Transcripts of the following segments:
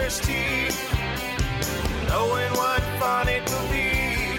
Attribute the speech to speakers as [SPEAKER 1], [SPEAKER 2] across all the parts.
[SPEAKER 1] first tee, knowing what fun it will be.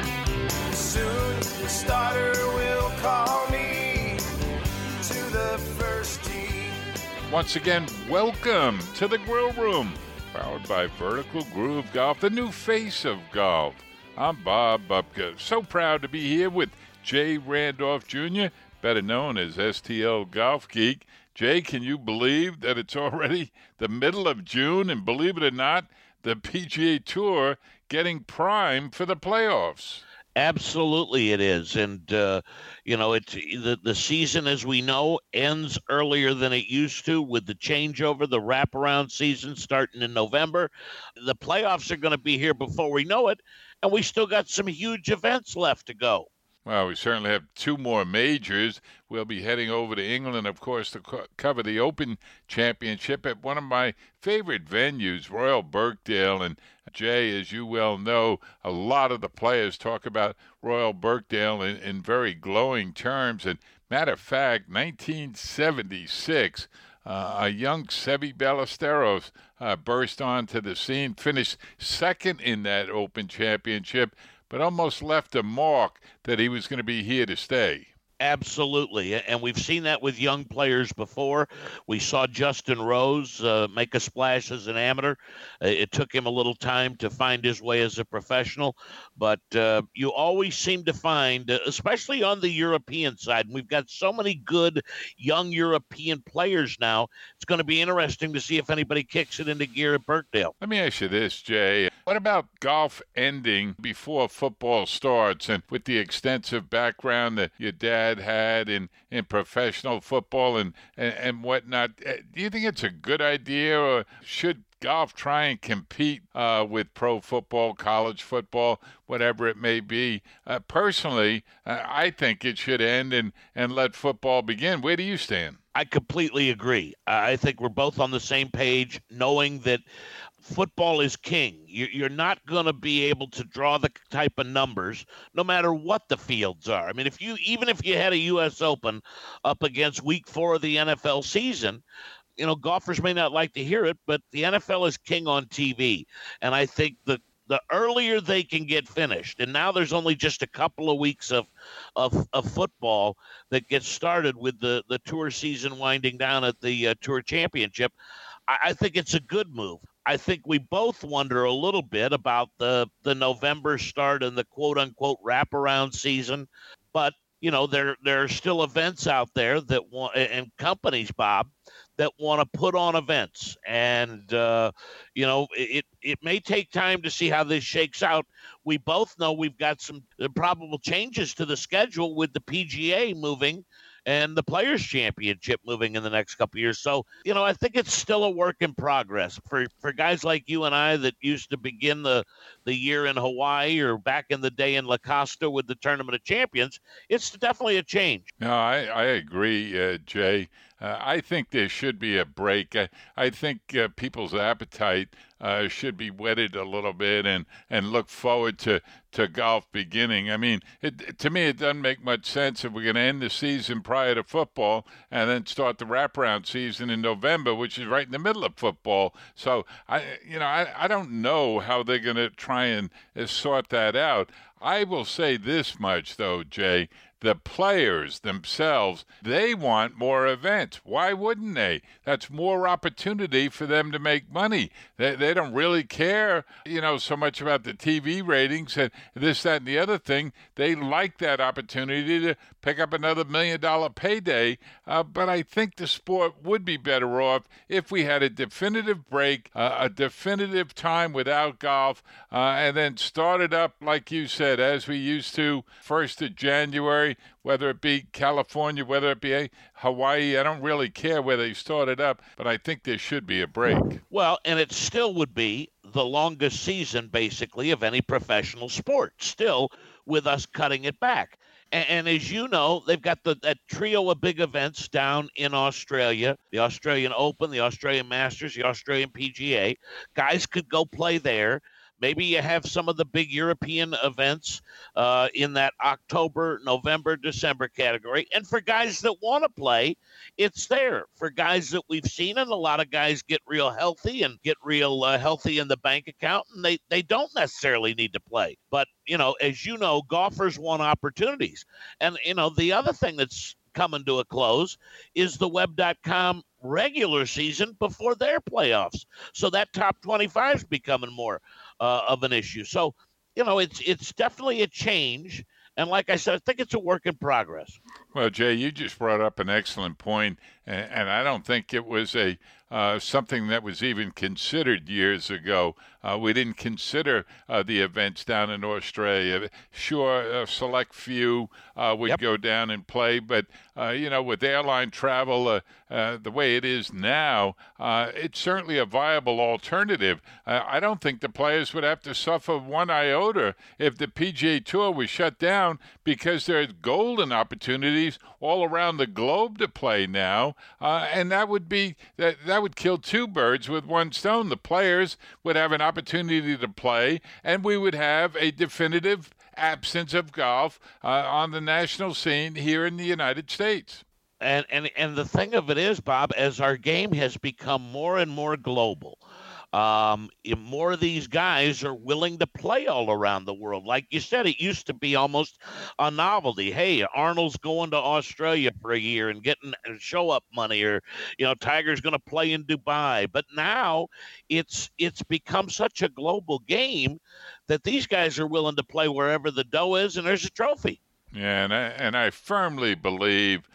[SPEAKER 1] Soon the starter will call me to the first tee.
[SPEAKER 2] Once again, welcome to the Grill Room, powered by Vertical Groove Golf, the new face of golf. I'm Bob Bubka. So proud to be here with Jay Randolph Jr., better known as STL Golf Geek. Jay, can you believe that it's already the middle of June? And believe it or not, the PGA Tour getting primed for the playoffs.
[SPEAKER 3] Absolutely it is. And, it's the season, as we know, ends earlier than it used to with the changeover, the wraparound season starting in November. The playoffs are going to be here before we know it, and we still got some huge events left to go.
[SPEAKER 2] Well, we certainly have two more majors. We'll be heading over to England, of course, to cover the Open Championship at one of my favorite venues, Royal Birkdale. And Jay, as you well know, a lot of the players talk about Royal Birkdale in very glowing terms. And matter of fact, 1976, a young Seve Ballesteros burst onto the scene, finished second in that Open Championship, but almost left a mark that he was going to be here to stay.
[SPEAKER 3] Absolutely, and we've seen that with young players before. We saw Justin Rose make a splash as an amateur. It took him a little time to find his way as a professional, but you always seem to find, especially on the European side, and we've got so many good young European players now, it's going to be interesting to see if anybody kicks it into gear at Birkdale.
[SPEAKER 2] Let me ask you this, Jay. What about golf ending before football starts? And with the extensive background that your dad had in professional football and whatnot, do you think it's a good idea, or should golf try and compete with pro football, college football, whatever it may be? Personally, I think it should end and let football begin. Where do you stand?
[SPEAKER 3] I completely agree. I think we're both on the same page, knowing that football is king. You're not going to be able to draw the type of numbers no matter what the fields are. I mean, even if you had a U.S. Open up against week 4 of the NFL season, golfers may not like to hear it, but the NFL is king on TV. And I think the earlier they can get finished, and now there's only just a couple of weeks of football that gets started with the tour season winding down at the Tour Championship, I think it's a good move. I think we both wonder a little bit about the November start and the quote-unquote wraparound season. But, there are still events out there that want, and companies, Bob, that want to put on events. And, it may take time to see how this shakes out. We both know we've got some probable changes to the schedule with the PGA moving and the Players' Championship moving in the next couple of years. So, I think it's still a work in progress. For guys like you and I that used to begin the year in Hawaii or back in the day in La Costa with the Tournament of Champions, it's definitely a change.
[SPEAKER 2] No, I agree, Jay. I think there should be a break. I think people's appetite should be whetted a little bit and look forward to golf beginning. I mean, to me, it doesn't make much sense if we're going to end the season prior to football and then start the wraparound season in November, which is right in the middle of football. So, I don't know how they're going to try and sort that out. I will say this much, though, Jay. The players themselves, they want more events. Why wouldn't they? That's more opportunity for them to make money. They don't really care, so much about the TV ratings and this, that, and the other thing. They like that opportunity to pick up another $1 million payday. But I think the sport would be better off if we had a definitive break, a definitive time without golf, and then start it up, like you said, as we used to, 1st of January, whether it be California, whether it be Hawaii. I don't really care where they start it up, but I think there should be a break.
[SPEAKER 3] Well, and it still would be the longest season, basically, of any professional sport, still with us cutting it back. And as you know, they've got that trio of big events down in Australia, the Australian Open, the Australian Masters, the Australian PGA. Guys could go play there. Maybe you have some of the big European events in that October, November, December category. And for guys that want to play, it's there. For guys that we've seen, and a lot of guys get real healthy and get real healthy in the bank account, and they don't necessarily need to play. But, as you know, golfers want opportunities. And, the other thing that's coming to a close is the Web.com regular season before their playoffs. So that top 25 is becoming more of an issue. So, it's definitely a change. And like I said, I think it's a work in progress.
[SPEAKER 2] Well, Jay, you just brought up an excellent point, and I don't think it was something that was even considered years ago. We didn't consider the events down in Australia. Sure, a select few would go down and play, but with airline travel the way it is now, it's certainly a viable alternative. I don't think the players would have to suffer one iota if the PGA Tour was shut down, because there's golden opportunities all around the globe to play now, and that would kill two birds with one stone. The players would have an opportunity to play, and we would have a definitive absence of golf on the national scene here in the United States.
[SPEAKER 3] And the thing of it is, Bob, as our game has become more and more global, more of these guys are willing to play all around the world. Like you said, it used to be almost a novelty. Hey, Arnold's going to Australia for a year and getting show up money, or Tiger's going to play in Dubai. But now it's become such a global game that these guys are willing to play wherever the dough is and there's a trophy.
[SPEAKER 2] Yeah, and I firmly believe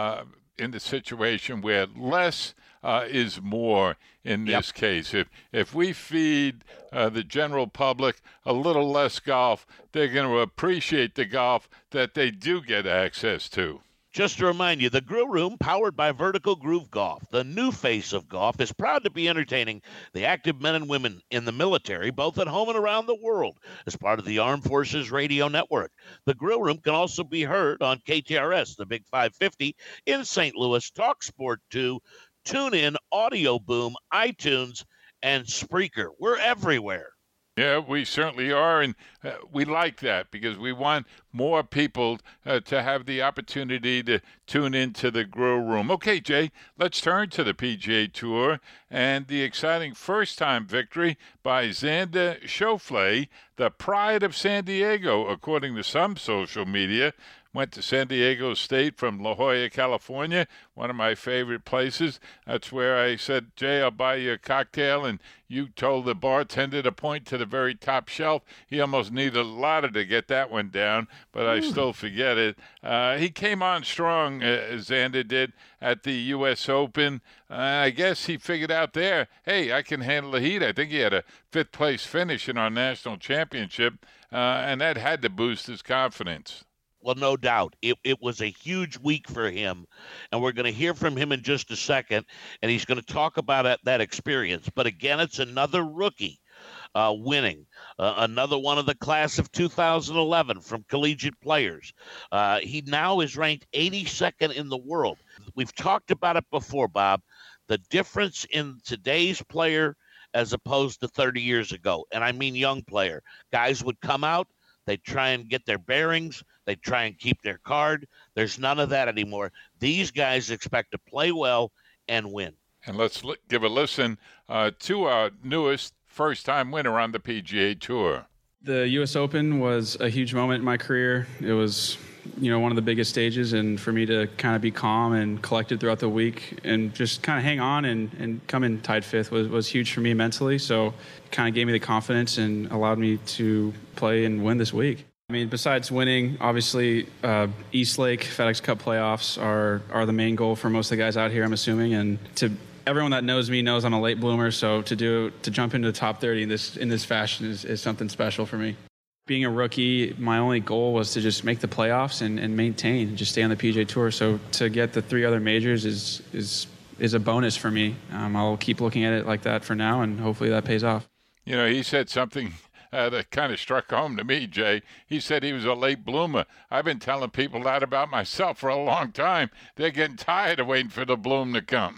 [SPEAKER 2] in the situation where less is more in this case. If we feed the general public a little less golf, they're going to appreciate the golf that they do get access to.
[SPEAKER 3] Just to remind you, the Grill Room, powered by Vertical Groove Golf, the new face of golf, is proud to be entertaining the active men and women in the military, both at home and around the world, as part of the Armed Forces Radio Network. The Grill Room can also be heard on KTRS, the Big 550, in St. Louis, TalkSport 2, TuneIn, Audio Boom, iTunes, and Spreaker. We're everywhere.
[SPEAKER 2] Yeah, we certainly are, and we like that because we want more people to have the opportunity to tune into the Grill Room. Okay, Jay, let's turn to the PGA Tour and the exciting first-time victory by Xander Schauffele, the pride of San Diego, according to some social media. Went to San Diego State from La Jolla, California, one of my favorite places. That's where I said, Jay, I'll buy you a cocktail, and you told the bartender to point to the very top shelf. He almost needed a ladder to get that one down, but I still forget it. He came on strong, Xander did, at the U.S. Open. I guess he figured out there, hey, I can handle the heat. I think he had a fifth-place finish in our national championship, and that had to boost his confidence.
[SPEAKER 3] Well, no doubt. It was a huge week for him, and we're going to hear from him in just a second, and he's going to talk about that experience. But again, it's another rookie winning, another one of the class of 2011 from collegiate players. He now is ranked 82nd in the world. We've talked about it before, Bob, the difference in today's player as opposed to 30 years ago, and I mean young player. Guys would come out, they'd try and get their bearings, they try and keep their card. There's none of that anymore. These guys expect to play well and win.
[SPEAKER 2] And let's give a listen to our newest first-time winner on the PGA Tour.
[SPEAKER 4] The U.S. Open was a huge moment in my career. It was, one of the biggest stages, and for me to kind of be calm and collected throughout the week and just kind of hang on and come in tied fifth was huge for me mentally. So it kind of gave me the confidence and allowed me to play and win this week. I mean, besides winning, obviously, East Lake FedEx Cup playoffs are the main goal for most of the guys out here, I'm assuming. And everyone that knows me knows I'm a late bloomer, so to jump into the top 30 in this fashion is something special for me. Being a rookie, my only goal was to just make the playoffs and maintain and just stay on the PGA Tour. So to get the three other majors is a bonus for me. I'll keep looking at it like that for now, and hopefully that pays off.
[SPEAKER 2] He said something that kind of struck home to me, Jay. He said he was a late bloomer. I've been telling people that about myself for a long time. They're getting tired of waiting for the bloom to come.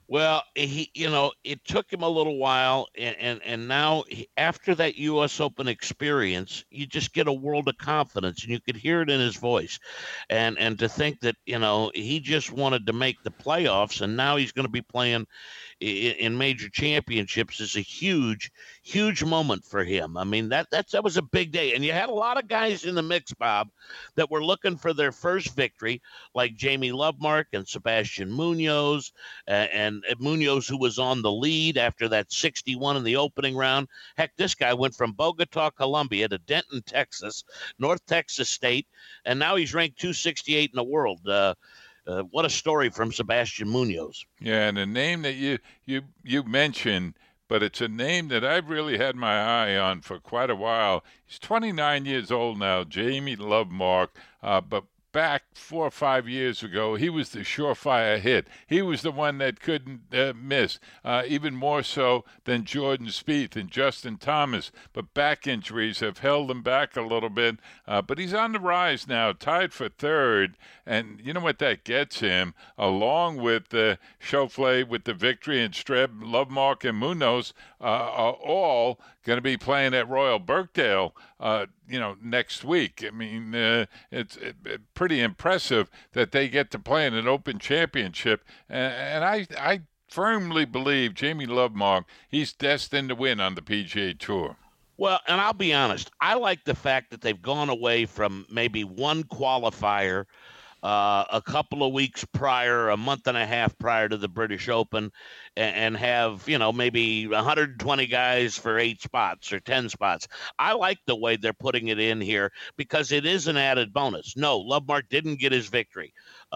[SPEAKER 3] Well, it took him a little while, and now after that U.S. Open experience, you just get a world of confidence, and you could hear it in his voice, and to think that he just wanted to make the playoffs, and now he's going to be playing in major championships is a huge, huge moment for him. I mean, that was a big day, and you had a lot of guys in the mix, Bob, that were looking for their first victory, like Jamie Lovemark and Sebastian Munoz, and Munoz, who was on the lead after that 61 in the opening round. Heck, this guy went from Bogota, Colombia, to Denton, Texas, North Texas State, and now he's ranked 268 in the world. What a story from Sebastian Munoz.
[SPEAKER 2] Yeah, and a name that you mentioned, but it's a name that I've really had my eye on for quite a while. He's 29 years old now, Jamie Lovemark, but back 4 or 5 years ago, he was the surefire hit. He was the one that couldn't miss, even more so than Jordan Spieth and Justin Thomas. But back injuries have held him back a little bit. But he's on the rise now, tied for third. And you know what that gets him, along with Schauffele with the victory, and Streb, Lovemark, and Munoz are all going to be playing at Royal Birkdale, next week. I mean, it's pretty impressive that they get to play in an Open Championship. And I firmly believe Jamie Lovemark, he's destined to win on the PGA Tour.
[SPEAKER 3] Well, and I'll be honest, I like the fact that they've gone away from maybe one qualifier a couple of weeks prior, a month and a half prior to the British Open, and have, maybe 120 guys for 8 spots or 10 spots. I like the way they're putting it in here because it is an added bonus. No, Lovemark didn't get his victory.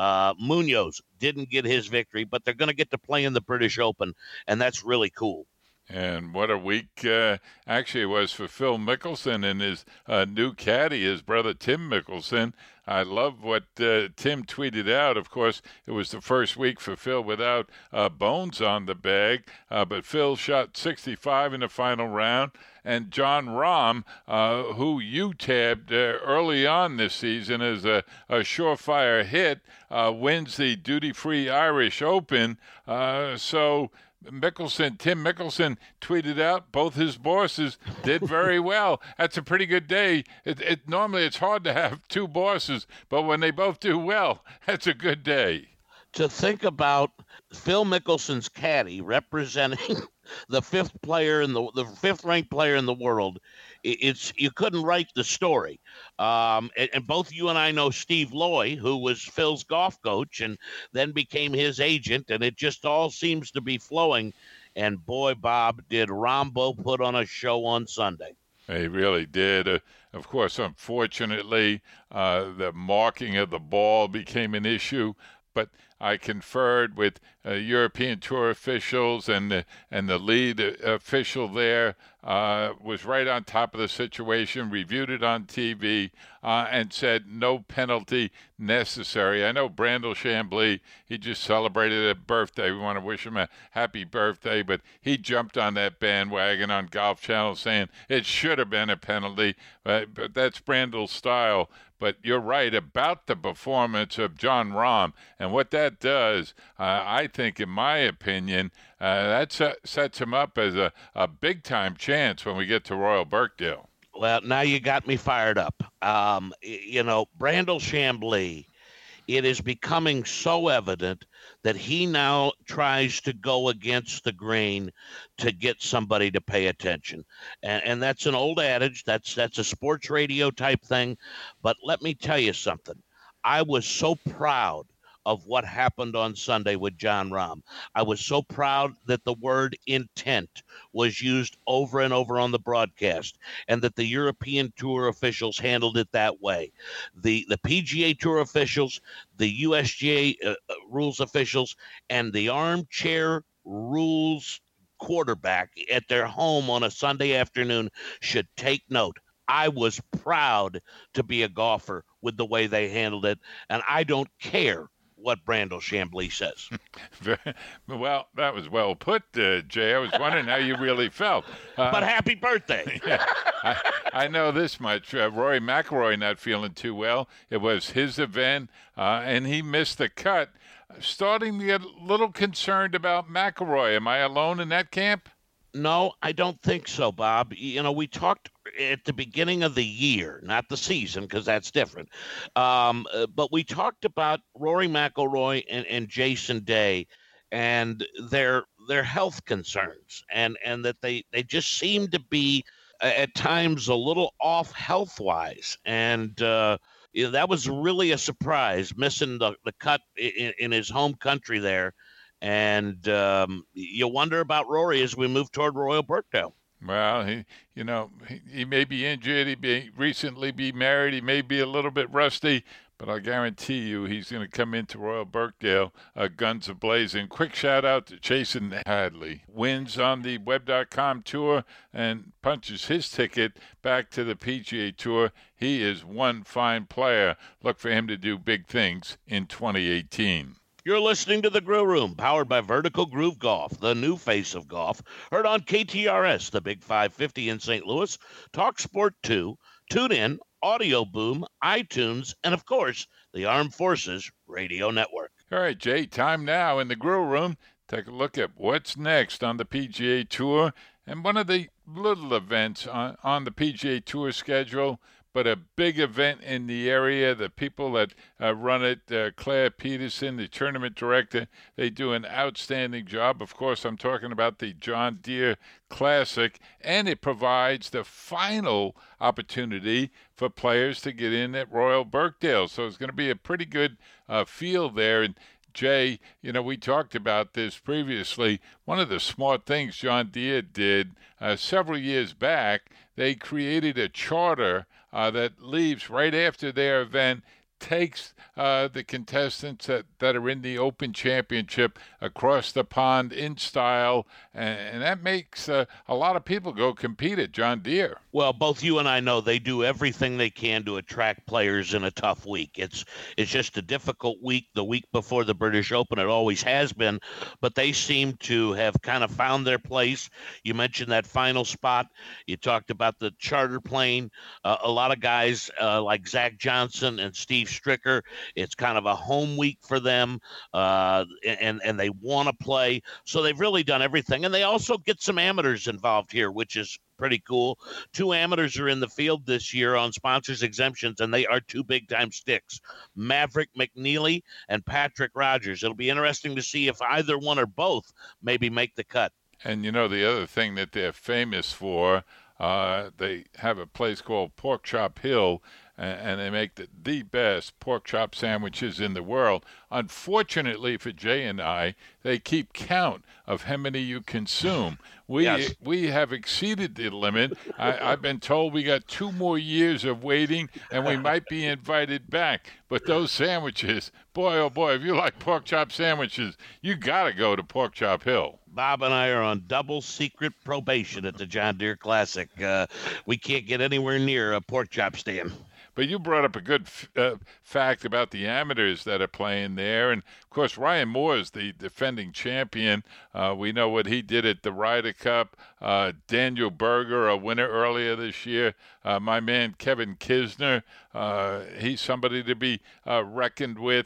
[SPEAKER 3] Munoz didn't get his victory, but they're going to get to play in the British Open, and that's really cool.
[SPEAKER 2] And what a week actually it was for Phil Mickelson and his new caddy, his brother Tim Mickelson. I love what Tim tweeted out. Of course, it was the first week for Phil without Bones on the bag, but Phil shot 65 in the final round. And Jon Rahm, who you tabbed early on this season as a surefire hit, wins the duty-free Irish Open. So Tim Mickelson tweeted out both his bosses did very well. That's a pretty good day. Normally it's hard to have 2 bosses, but when they both do well, that's a good day.
[SPEAKER 3] To think about Phil Mickelson's caddy representing the fifth ranked player in the world, you couldn't write the story. And both you and I know Steve Loy, who was Phil's golf coach and then became his agent, and it just all seems to be flowing. And boy, Bob, did Rombo put on a show on Sunday.
[SPEAKER 2] He really did. Of course, unfortunately, the marking of the ball became an issue, but I conferred with European Tour officials, and the lead official there was right on top of the situation, reviewed it on TV, and said no penalty necessary. I know Brandel Chambly, he just celebrated a birthday. We want to wish him a happy birthday, but he jumped on that bandwagon on Golf Channel saying it should have been a penalty, but that's Brandel's style. But you're right about the performance of Jon Rahm, and what that does, I think, in my opinion, that sets him up as a big-time chance when we get to Royal Birkdale.
[SPEAKER 3] Well, now you got me fired up. Brandel Chambly, it is becoming so evident that he now tries to go against the grain to get somebody to pay attention. And that's an old adage. That's a sports radio type thing. But let me tell you something. I was so proud of what happened on Sunday with Jon Rahm. I was so proud that the word intent was used over and over on the broadcast, and that the European Tour officials handled it that way. The PGA Tour officials, the USGA rules officials, and the armchair rules quarterback at their home on a Sunday afternoon should take note. I was proud to be a golfer with the way they handled it, and I don't care what Brandel Chambly says.
[SPEAKER 2] Well, that was well put, Jay. I was wondering how you really felt.
[SPEAKER 3] But happy birthday.
[SPEAKER 2] Yeah, I know this much. Rory McIlroy not feeling too well. It was his event, and he missed the cut. starting to get a little concerned about McIlroy. Am I alone in that camp?
[SPEAKER 3] No, I don't think so, Bob. We talked at the beginning of the year, not the season, because that's different. But we talked about Rory McIlroy and Jason Day and their health concerns, and that they just seem to be at times a little off health wise, and that was really a surprise, missing the cut in his home country there. And you wonder about Rory as we move toward Royal Birkdale.
[SPEAKER 2] Well, he may be injured. He may recently be married. He may be a little bit rusty, but I guarantee you he's going to come into Royal Birkdale guns a-blazing. Quick shout-out to Jason Hadley. Wins on the Web.com Tour and punches his ticket back to the PGA Tour. He is one fine player. Look for him to do big things in 2018.
[SPEAKER 3] You're listening to The Grill Room, powered by Vertical Groove Golf, the new face of golf. Heard on KTRS, the Big 550 in St. Louis, Talk Sport 2, TuneIn, Audio Boom, iTunes, and, of course, the Armed Forces Radio Network.
[SPEAKER 2] All right, Jay, time now in The Grill Room. Take a look at what's next on the PGA Tour and one of the little events on the PGA Tour schedule, but a big event in the area. The people that run it, Claire Peterson, the tournament director, they do an outstanding job. Of course, I'm talking about the John Deere Classic, and it provides the final opportunity for players to get in at Royal Birkdale. So it's going to be a pretty good field there. And Jay, we talked about this previously. One of the smart things John Deere did several years back, they created a charter that leaves right after their event, takes the contestants that are in the Open Championship across the pond in style, and that makes a lot of people go compete at John Deere.
[SPEAKER 3] Well, both you and I know they do everything they can to attract players in a tough week. It's just a difficult week, the week before the British Open. It always has been, but they seem to have kind of found their place. You mentioned that final spot. You talked about the charter plane. A lot of guys like Zach Johnson and Steve Stricker, it's kind of a home week for them, and they want to play. So they've really done everything. And they also get some amateurs involved here, which is pretty cool. 2 amateurs are in the field this year on sponsors exemptions, and they are 2 big-time sticks, Maverick McNeely and Patrick Rogers. It'll be interesting to see if either one or both maybe make the cut.
[SPEAKER 2] And the other thing that they're famous for, they have a place called Pork Chop Hill, and they make the best pork chop sandwiches in the world. Unfortunately for Jay and I, they keep count of how many you consume. We have exceeded the limit. I've been told we got 2 more years of waiting, and we might be invited back. But those sandwiches, boy, oh boy, if you like pork chop sandwiches, you got to go to Pork Chop Hill.
[SPEAKER 3] Bob and I are on double secret probation at the John Deere Classic. We can't get anywhere near a pork chop stand.
[SPEAKER 2] But you brought up a good fact about the amateurs that are playing there. And, of course, Ryan Moore is the defending champion. We know what he did at the Ryder Cup. Daniel Berger, a winner earlier this year. My man Kevin Kisner, he's somebody to be reckoned with.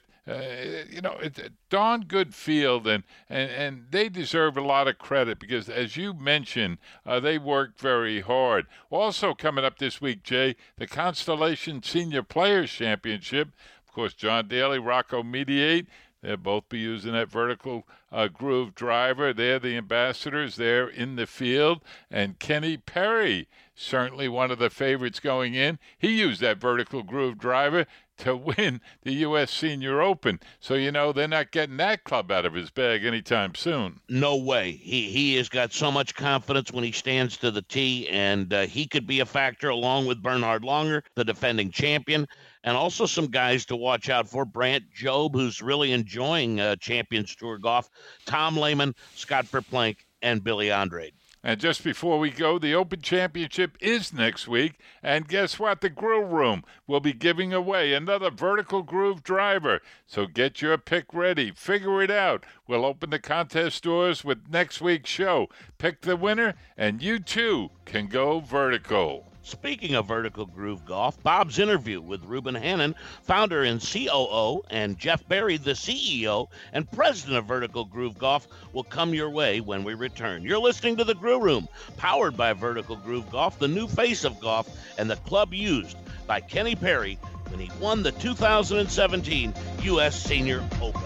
[SPEAKER 2] It's a darn good field, and they deserve a lot of credit because, as you mentioned, they worked very hard. Also coming up this week, Jay, the Constellation Senior Players Championship. Of course, John Daly, Rocco Mediate. They'll both be using that vertical groove driver. They're the ambassadors. They're in the field. And Kenny Perry, certainly one of the favorites going in. He used that vertical groove driver to win the U.S. Senior Open. So, they're not getting that club out of his bag anytime soon.
[SPEAKER 3] No way. He has got so much confidence when he stands to the tee, and he could be a factor along with Bernhard Langer, the defending champion, and also some guys to watch out for. Brant Jobe, who's really enjoying Champions Tour golf, Tom Lehman, Scott Verplank, and Billy Andrade.
[SPEAKER 2] And just before we go, the Open Championship is next week. And guess what? The Grill Room will be giving away another vertical groove driver. So get your pick ready. Figure it out. We'll open the contest doors with next week's show. Pick the winner, and you too can go vertical.
[SPEAKER 3] Speaking of Vertical Groove Golf, Bob's interview with Ruben Hannon, founder and COO, and Jeff Barry, the CEO and president of Vertical Groove Golf, will come your way when we return. You're listening to The Grill Room, powered by Vertical Groove Golf, the new face of golf, and the club used by Kenny Perry when he won the 2017 U.S. Senior Open.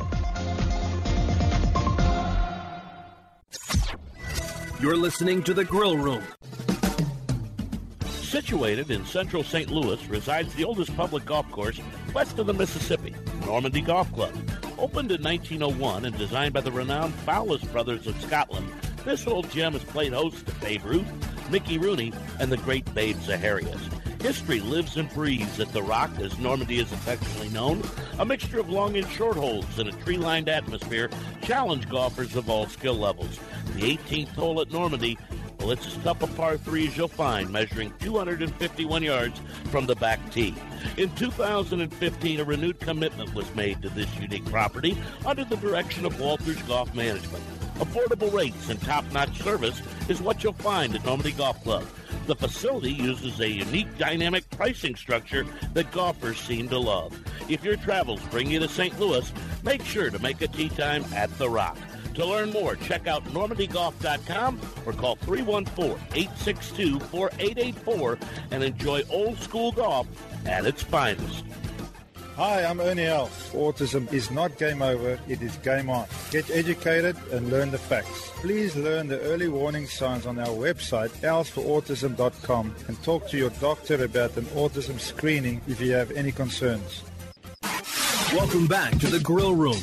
[SPEAKER 5] You're listening to The Grill Room.
[SPEAKER 3] Situated in central St. Louis resides the oldest public golf course west of the Mississippi, Normandy Golf Club. Opened in 1901 and designed by the renowned Fowlis brothers of Scotland, this old gem has played host to Babe Ruth, Mickey Rooney, and the great Babe Zaharias. History lives and breathes at The Rock, as Normandy is affectionately known. A mixture of long and short holes in a tree-lined atmosphere challenge golfers of all skill levels. The 18th hole at Normandy, well, it's as tough a par 3 as you'll find, measuring 251 yards from the back tee. In 2015, a renewed commitment was made to this unique property under the direction of Walters Golf Management. Affordable rates and top-notch service is what you'll find at Normandy Golf Club. The facility uses a unique dynamic pricing structure that golfers seem to love. If your travels bring you to St. Louis, make sure to make a tee time at The Rock. To learn more, check out normandygolf.com or call 314-862-4884 and enjoy old school golf at its finest.
[SPEAKER 6] Hi, I'm Ernie Els. Autism is not game over, it is game on. Get educated and learn the facts. Please learn the early warning signs on our website, elsforautism.com, and talk to your doctor about an autism screening if you have any concerns.
[SPEAKER 5] Welcome back to The Grill Room.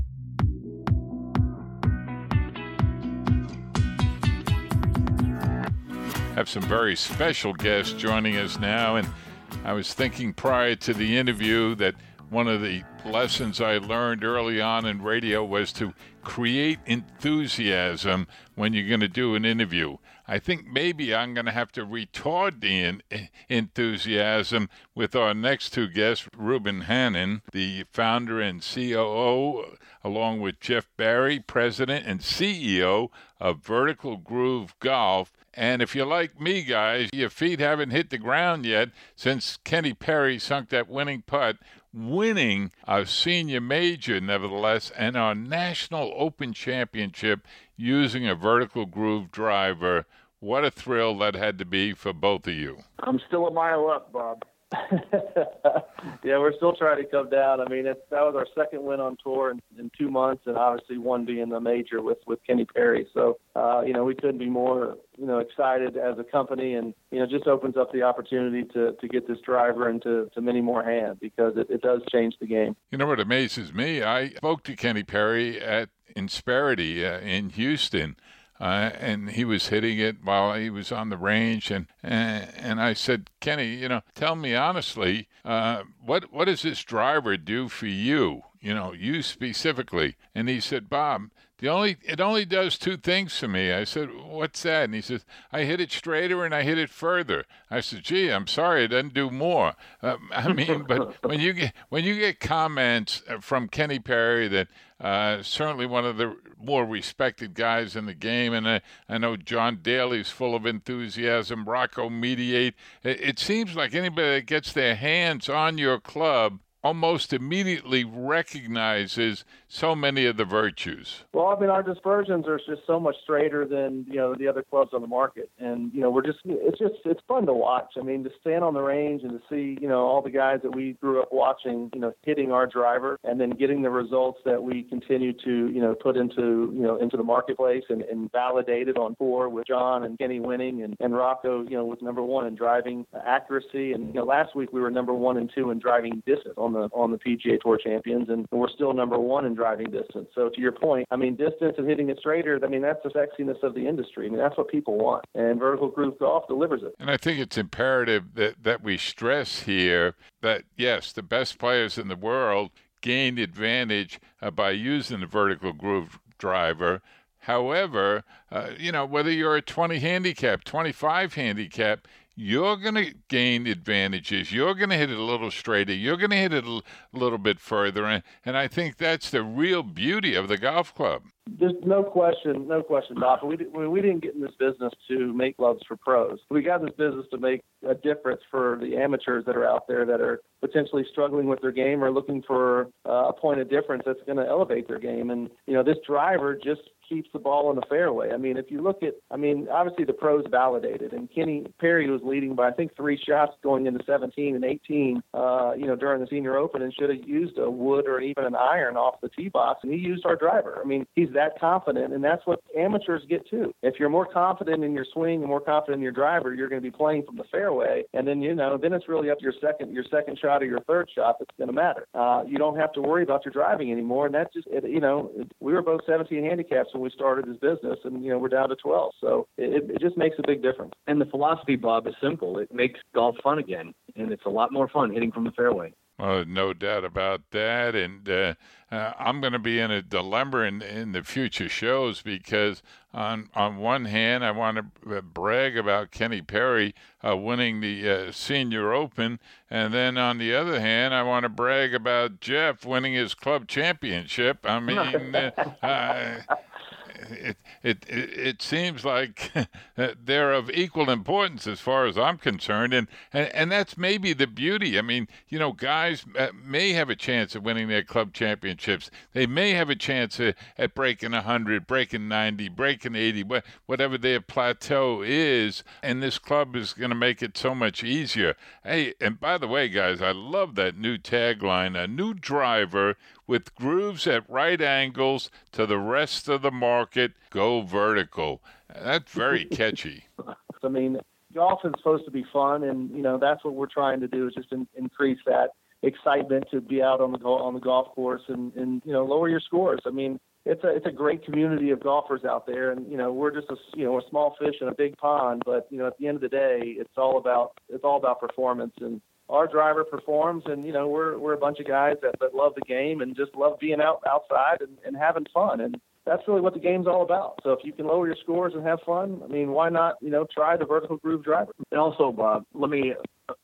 [SPEAKER 2] Have some very special guests joining us now, and I was thinking prior to the interview that one of the lessons I learned early on in radio was to create enthusiasm when you're going to do an interview. I think maybe I'm going to have to retard the enthusiasm with our next two guests, Ruben Hannon, the founder and COO, along with Jeff Barry, president and CEO of Vertical Groove Golf. And if you're like me, guys, your feet haven't hit the ground yet since Kenny Perry sunk that winning putt, winning our senior major, nevertheless, and our National Open Championship using a vertical groove driver. What a thrill that had to be for both of you.
[SPEAKER 7] I'm still a mile up, Bob. Yeah, we're still trying to come down. I mean, that was our second win on tour in 2 months, and obviously one being the major with Kenny Perry. So, we couldn't be more, excited as a company, and, just opens up the opportunity to get this driver into many more hands, because it does change the game.
[SPEAKER 2] You know what amazes me? I spoke to Kenny Perry at Insperity in Houston. And he was hitting it while he was on the range, and I said, Kenny, tell me honestly, what does this driver do for you? You specifically. And he said, Bob, it only does two things for me. I said, what's that? And he says, I hit it straighter and I hit it further. I said, gee, I'm sorry, it doesn't do more. But when you get comments from Kenny Perry that certainly one of the more respected guys in the game, and I know John Daly's full of enthusiasm, Rocco Mediate. It seems like anybody that gets their hands on your club almost immediately recognizes so many of the virtues.
[SPEAKER 7] Well, I mean, our dispersions are just so much straighter than, the other clubs on the market. And, it's fun to watch. I mean, to stand on the range and to see, all the guys that we grew up watching, hitting our driver and then getting the results that we continue to, put into the marketplace and validated on tour with John and Kenny winning and Rocco, was number one in driving accuracy. And, last week we were number 1 and 2 in driving distance on the PGA Tour champions, and we're still number 1 in driving distance. So to your point, I mean, distance and hitting it straighter, I mean, that's the sexiness of the industry. I mean, that's what people want, and Vertical Groove Golf delivers it.
[SPEAKER 2] And I think it's imperative that we stress here that, yes, the best players in the world gain advantage by using the Vertical Groove driver. However, whether you're a 20 handicap, 25 handicap, you're going to gain advantages. You're going to hit it a little straighter. You're going to hit it a little bit further. And I think that's the real beauty of the golf club.
[SPEAKER 7] There's no question, Bob. We didn't get in this business to make gloves for pros. We got in this business to make a difference for the amateurs that are out there that are potentially struggling with their game or looking for a point of difference that's going to elevate their game. And, this driver just keeps the ball in the fairway. I mean, if you look at, obviously the pros validated, and Kenny Perry was leading by, I think, 3 shots going into 17 and 18, during the Senior Open, and should have used a wood or even an iron off the tee box, and he used our driver. I mean, he's that confident, and that's what amateurs get too. If you're more confident in your swing and more confident in your driver, you're going to be playing from the fairway, and then, then it's really up to your second shot or your third shot that's going to matter. You don't have to worry about your driving anymore, and that's just, we were both 17 handicaps when we started this business, and we're down to 12. So it just makes a big difference.
[SPEAKER 8] And the philosophy, Bob, is simple. It makes golf fun again, and it's a lot more fun hitting from the fairway.
[SPEAKER 2] No doubt about that. And I'm going to be in a dilemma in the future shows because on one hand, I want to brag about Kenny Perry winning the Senior Open. And then on the other hand, I want to brag about Jeff winning his club championship. I mean, it seems like they're of equal importance as far as I'm concerned, and that's maybe the beauty. I mean, guys may have a chance of winning their club championships. They may have a chance at breaking 100, breaking 90, breaking 80, whatever their plateau is, and this club is going to make it so much easier. Hey, and by the way, guys, I love that new tagline, a new driver with grooves at right angles to the rest of the market, go vertical. That's very catchy.
[SPEAKER 7] I mean, golf is supposed to be fun, and that's what we're trying to do is just increase that excitement to be out on the golf course and lower your scores. I mean, it's a great community of golfers out there, and we're just a small fish in a big pond. But at the end of the day, it's all about performance, and our driver performs, and we're a bunch of guys that love the game and just love being outside and having fun, and that's really what the game's all about. So if you can lower your scores and have fun, I mean, why not try the vertical groove driver?
[SPEAKER 8] And also, Bob, let me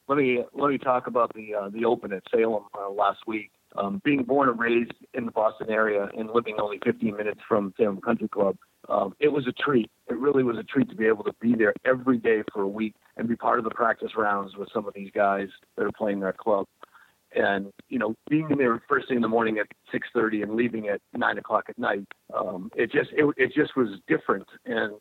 [SPEAKER 8] talk about the Open at Salem last week. Being born and raised in the Boston area and living only 15 minutes from Salem Country Club, it was a treat. It really was a treat to be able to be there every day for a week and be part of the practice rounds with some of these guys that are playing their club. And, being there first thing in the morning at 6:30 and leaving at 9 o'clock at night, it just was different. And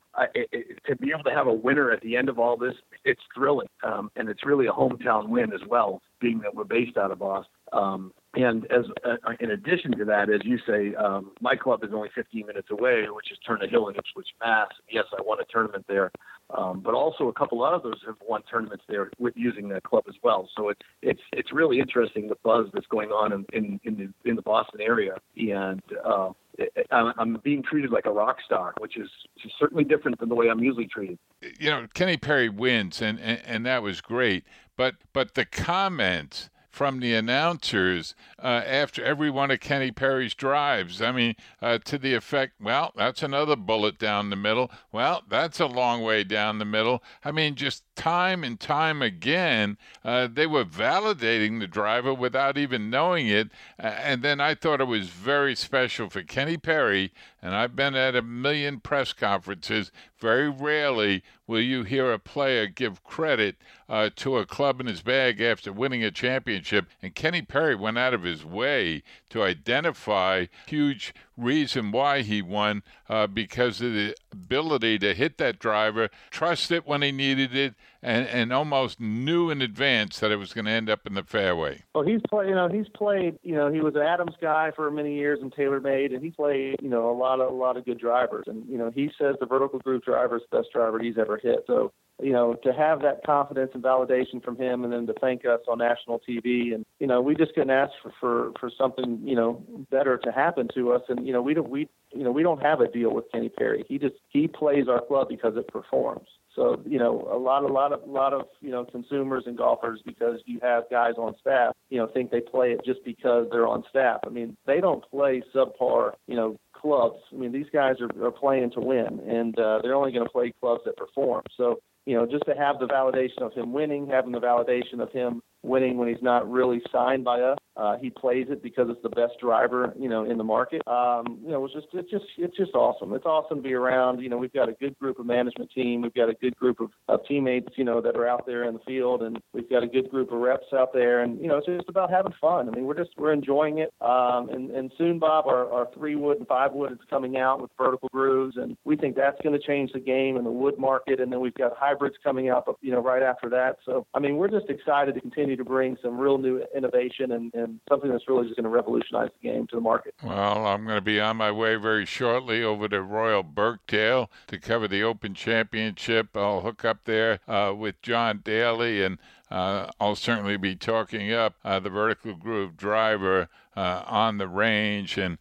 [SPEAKER 8] to be able to have a winner at the end of all this, it's thrilling. And it's really a hometown win as well, being that we're based out of Boston. And as in addition to that, as you say, my club is only 15 minutes away, which is Turner Hill in Ipswich, Mass. Yes, I won a tournament there, but also a couple others have won tournaments there with using that club as well. So it's really interesting, the buzz that's going on in the Boston area, and I'm being treated like a rock star, which is certainly different than the way I'm usually treated.
[SPEAKER 2] Kenny Perry wins, and that was great, but the comments from the announcers after every one of Kenny Perry's drives. I mean, to the effect, well, that's another bullet down the middle. Well, that's a long way down the middle. I mean, just time and time again, they were validating the driver without even knowing it. And then I thought it was very special for Kenny Perry, and I've been at a million press conferences. Very rarely will you hear a player give credit to a club in his bag after winning a championship. And Kenny Perry went out of his way to identify huge reason why he won, because of the ability to hit that driver, trust it when he needed it, and almost knew in advance that it was going to end up in the fairway.
[SPEAKER 7] Well, he's played, he was an Adams guy for many years in TaylorMade, and he played, a lot of good drivers. And, he says the vertical groove driver is the best driver he's ever hit. So, to have that confidence and validation from him, and then to thank us on national TV, and we just couldn't ask for something better to happen to us. And we don't have a deal with Kenny Perry. He plays our club because it performs. So a lot of consumers and golfers, because you have guys on staff, think they play it just because they're on staff. I mean, they don't play subpar clubs. I mean, these guys are playing to win, and they're only going to play clubs that perform. So just to have the validation of him winning, having the validation of him, winning when he's not really signed by us. He plays it because it's the best driver, in the market. It's just awesome. It's awesome to be around. We've got a good group of management team. We've got a good group of teammates, that are out there in the field, and we've got a good group of reps out there. And, it's just about having fun. I mean, we're enjoying it. And soon, Bob, our 3-wood and 5-wood is coming out with vertical grooves, and we think that's going to change the game in the wood market. And then we've got hybrids coming up, right after that. So, I mean, we're just excited to continue to bring some real new innovation and something that's really just going to revolutionize the game to the market.
[SPEAKER 2] Well, I'm going to be on my way very shortly over to Royal Birkdale to cover the Open Championship. I'll hook up there with John Daly, and I'll certainly be talking up the vertical groove driver on the range, and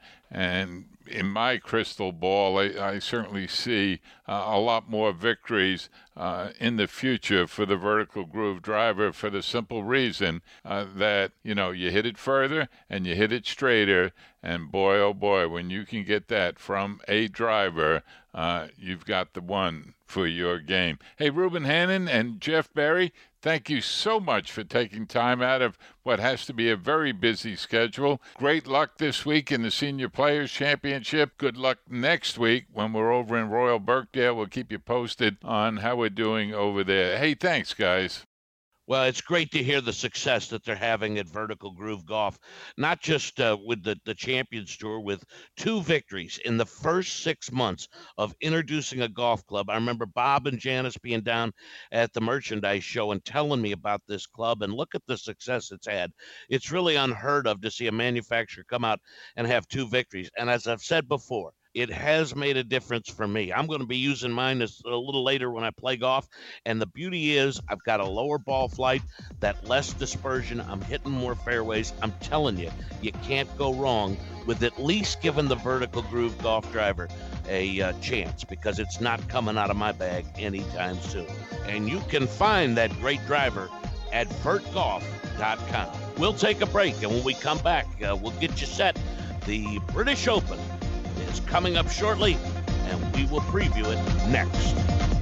[SPEAKER 2] in my crystal ball, I certainly see a lot more victories in the future for the vertical groove driver, for the simple reason that, you hit it further and you hit it straighter. And boy, oh boy, when you can get that from a driver, you've got the one for your game. Hey, Ruben Hannon and Jeff Berry, thank you so much for taking time out of what has to be a very busy schedule. Great luck this week in the Senior Players Championship. Good luck next week when we're over in Royal Birkdale. We'll keep you posted on how we're doing over there. Hey, thanks, guys.
[SPEAKER 3] Well, it's great to hear the success that they're having at Vertical Groove Golf, not just with the Champions Tour, with 2 victories in the first 6 months of introducing a golf club. I remember Bob and Janice being down at the merchandise show and telling me about this club, and look at the success it's had. It's really unheard of to see a manufacturer come out and have 2 victories. And as I've said before, it has made a difference for me. I'm going to be using mine a little later when I play golf. And the beauty is I've got a lower ball flight, that less dispersion. I'm hitting more fairways. I'm telling you, you can't go wrong with at least giving the Vertical Groove golf driver a chance, because it's not coming out of my bag anytime soon. And you can find that great driver at vertgolf.com. We'll take a break, and when we come back, we'll get you set. The British Open is coming up shortly, and we will preview it next.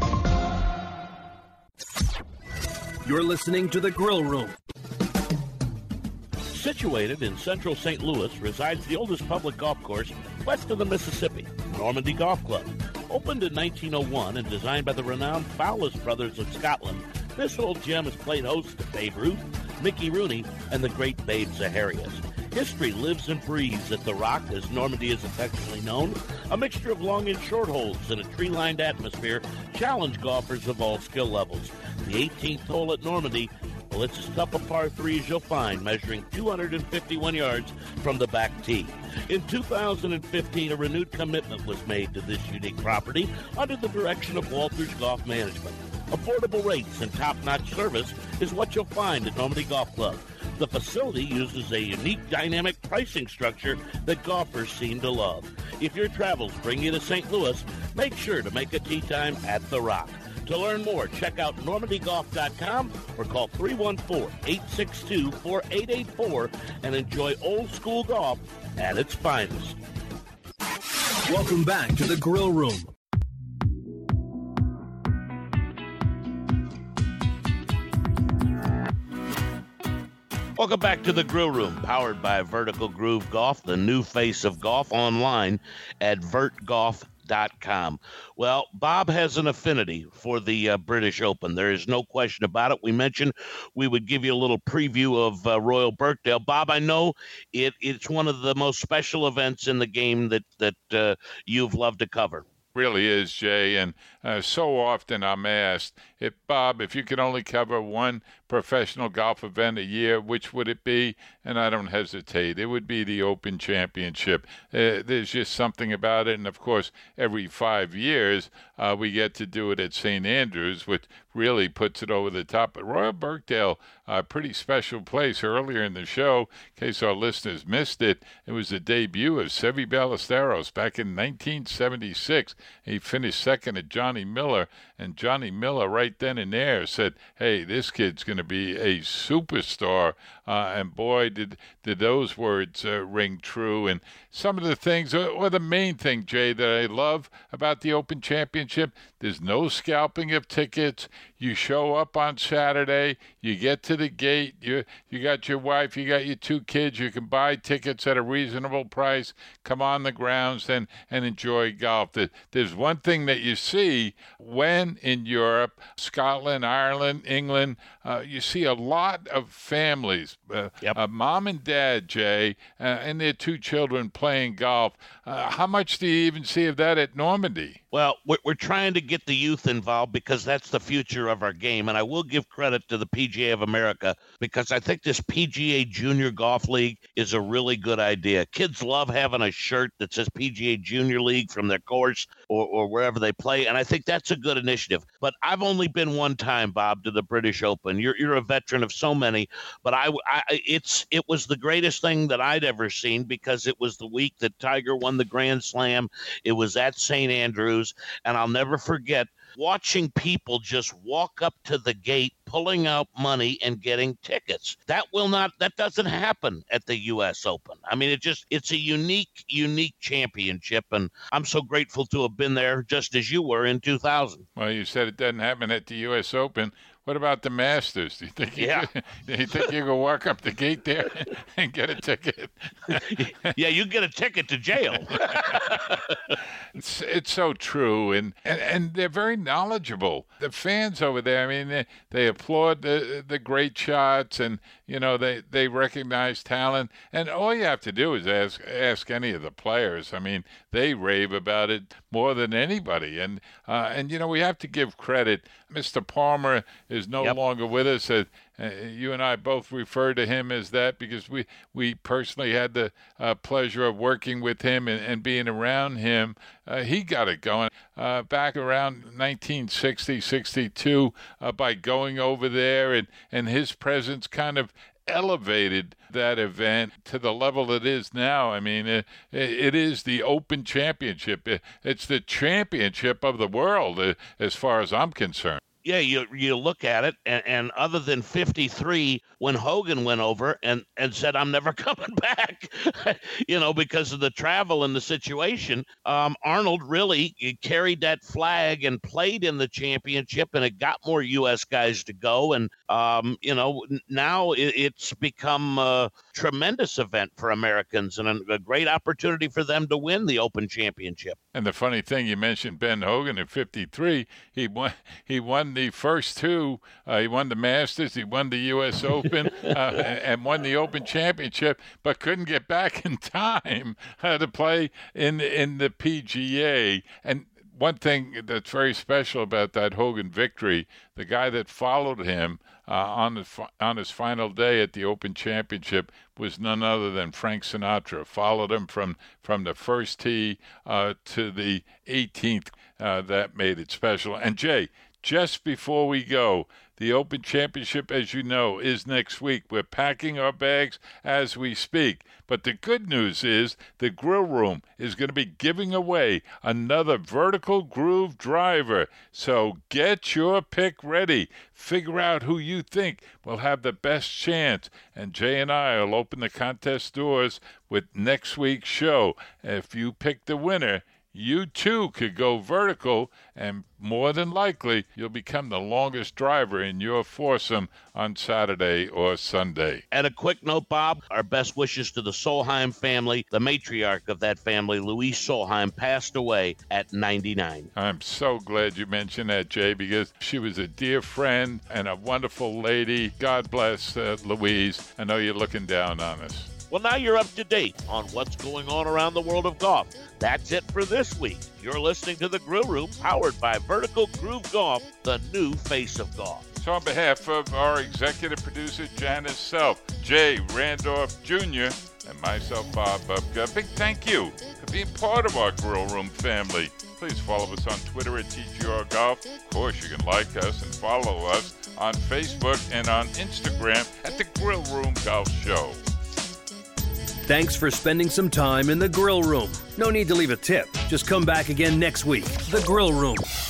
[SPEAKER 5] You're listening to The Grill Room.
[SPEAKER 3] Situated in central St. Louis resides the oldest public golf course west of the Mississippi, Normandy Golf Club. Opened in 1901 and designed by the renowned Fowlis brothers of Scotland, this old gem has played host to Babe Ruth, Mickey Rooney, and the great Babe Zaharias. History lives and breathes at The Rock, as Normandy is affectionately known. A mixture of long and short holes in a tree-lined atmosphere challenge golfers of all skill levels. The 18th hole at Normandy, well, it's as tough a par 3 as you'll find, measuring 251 yards from the back tee. In 2015, a renewed commitment was made to this unique property under the direction of Walters Golf Management. Affordable rates and top-notch service is what you'll find at Normandy Golf Club. The facility uses a unique dynamic pricing structure that golfers seem to love. If your travels bring you to St. Louis, make sure to make a tee time at The Rock. To learn more, check out normandygolf.com or call 314-862-4884 and enjoy old school golf at its finest.
[SPEAKER 5] Welcome back to The Grill Room.
[SPEAKER 3] Welcome back to the Grill Room, powered by Vertical Groove Golf, the new face of golf, online at vertgolf.com. Well, Bob has an affinity for the British Open. There is no question about it. We mentioned we would give you a little preview of Royal Birkdale. Bob, I know it's one of the most special events in the game that you've loved to cover.
[SPEAKER 2] Really is, Jay, and so often I'm asked, Bob, if you could only cover one professional golf event a year, which would it be? And I don't hesitate. It would be the Open Championship. There's just something about it, and of course, every 5 years we get to do it at St. Andrews, which really puts it over the top. But Royal Birkdale, a pretty special place. Earlier in the show, in case our listeners missed it, it was the debut of Seve Ballesteros back in 1976. He finished second at Johnny Miller, and Johnny Miller right then and there said, hey, this kid's going to be a superstar. And boy, did those words ring true. And some of the things, or the main thing, Jay, that I love about the Open Championship, there's no scalping of tickets. You show up on Saturday, you get to the gate, you got your wife, you got your 2 kids, you can buy tickets at a reasonable price, come on the grounds and enjoy golf. There's one thing that you see when in Europe, Scotland, Ireland, England, you see a lot of families, mom and dad, Jay, and their 2 children playing golf. How much do you even see of that at Normandy?
[SPEAKER 3] Well, we're trying to get the youth involved because that's the future of our game. And I will give credit to the PGA of America because I think this PGA Junior Golf League is a really good idea. Kids love having a shirt that says PGA Junior League from their course or wherever they play. And I think that's a good initiative. But I've only been one time, Bob, to the British Open. You're a veteran of so many. But it was the greatest thing that I'd ever seen because it was the week that Tiger won the Grand Slam. It was at St. Andrews. And I'll never forget watching people just walk up to the gate, pulling out money and getting tickets. That doesn't happen at the U.S. Open. I mean, it's a unique championship. And I'm so grateful to have been there just as you were in 2000.
[SPEAKER 2] Well, you said it doesn't happen at the U.S. Open. What about the Masters? Do you think you can walk up the gate there and get a ticket?
[SPEAKER 3] Yeah, you get a ticket to jail.
[SPEAKER 2] It's so true, and they're very knowledgeable. The fans over there, I mean, they applaud the great shots, and they recognize talent. And all you have to do is ask any of the players. I mean, they rave about it more than anybody. And we have to give credit. Mr. Palmer is no longer with us. You and I both refer to him as that because we personally had the pleasure of working with him and being around him. He got it going back around 1960, 62 by going over there, and his presence kind of elevated that event to the level it is now. I mean, it is the Open Championship. It's the championship of the world as far as I'm concerned.
[SPEAKER 3] Yeah, you look at it, and other than 53, when Hogan went over and said, I'm never coming back, because of the travel and the situation, Arnold really carried that flag and played in the championship, and it got more U.S. guys to go. And, now it's become a tremendous event for Americans and a great opportunity for them to win the Open Championship.
[SPEAKER 2] And the funny thing, you mentioned Ben Hogan at 53. He won the first 2. He won the Masters, he won the U.S. Open, and won the Open Championship, but couldn't get back in time to play in the PGA. And one thing that's very special about that Hogan victory, the guy that followed him on his final day at the Open Championship was none other than Frank Sinatra. Followed him from the first tee to the 18th. That made it special. And Jay, just before we go, the Open Championship, as you know, is next week. We're packing our bags as we speak. But the good news is the Grill Room is going to be giving away another vertical groove driver. So get your pick ready. Figure out who you think will have the best chance. And Jay and I will open the contest doors with next week's show. If you pick the winner, you too could go vertical, and more than likely, you'll become the longest driver in your foursome on Saturday or Sunday.
[SPEAKER 3] And a quick note, Bob, our best wishes to the Solheim family. The matriarch of that family, Louise Solheim, passed away at 99.
[SPEAKER 2] I'm so glad you mentioned that, Jay, because she was a dear friend and a wonderful lady. God bless Louise. I know you're looking down on us.
[SPEAKER 3] Well, now you're up to date on what's going on around the world of golf. That's it for this week. You're listening to The Grill Room, powered by Vertical Groove Golf, the new face of golf.
[SPEAKER 2] So on behalf of our executive producer, Janice Self, Jay Randolph Jr., and myself, Bob Bubka, big thank you for being part of our Grill Room family. Please follow us on Twitter at TGR Golf. Of course, you can like us and follow us on Facebook and on Instagram at The Grill Room Golf Show.
[SPEAKER 5] Thanks for spending some time in the Grill Room. No need to leave a tip. Just come back again next week. The Grill Room.